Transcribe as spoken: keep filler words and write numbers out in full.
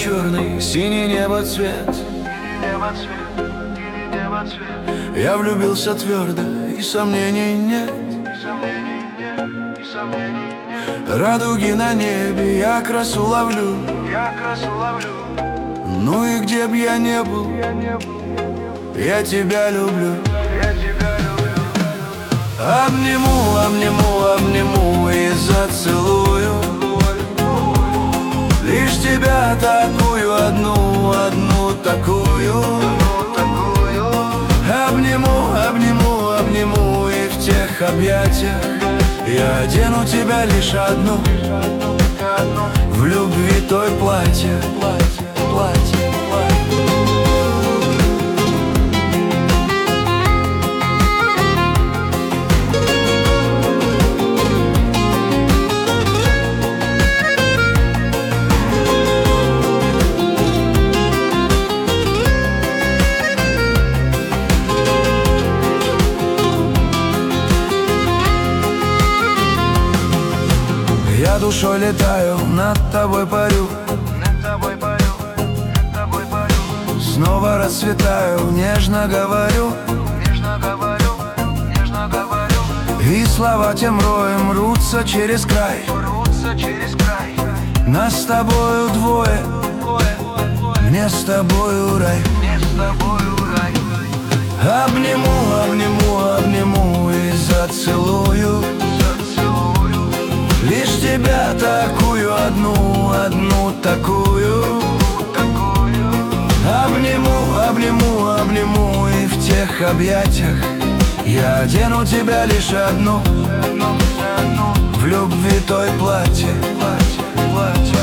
черный, синий небо цвет. Я влюбился твердо, и сомнений нет. Радуги на небе, я красу ловлю. Ну и где б я не был, я тебя люблю. Обниму, обниму, обниму и зацелую. Лишь тебя такую, одну, одну такую. Обниму, обниму, обниму и в тех объятиях я одену тебя лишь одну. В любви той платье, платье, платье, платье. Я душой летаю, над тобой парю, снова расцветаю, нежно говорю, и слова тем роем рвутся через край. Нас с тобою двое, мне с тобою рай. Обниму, обниму, обниму и зацелую. Лишь тебя такую, одну, одну такую. Обниму, обниму, обниму и в тех объятиях я одену тебя лишь одну. В любви той платье, платье, платье.